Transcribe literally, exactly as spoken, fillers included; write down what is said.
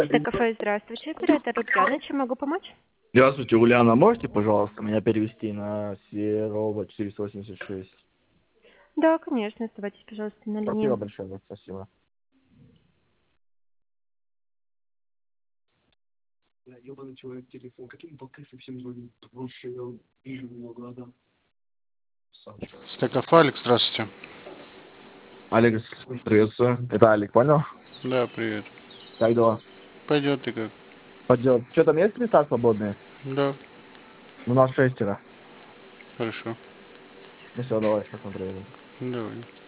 Это кафе, здравствуйте, оператор Ульяна, чем могу помочь? Здравствуйте, Ульяна, можете, пожалуйста, меня перевести на Серова четыреста восемьдесят шесть? Да, конечно, оставайтесь, пожалуйста, на Спасибо линии. большое, спасибо. Да, ебаный человек, телефон. Каким по кайфу всем звонит? Потому что я вижу в его глаза. Саша. Стекофалик, здравствуйте. Алекс, приветствую. Это Алик, понял? Да, привет. Как дела? Пойдет ты как? Пойдет. Что там есть места свободные? Да, У нас шестеро. хорошо. Ну все, давай, сейчас мы приедем. Давай.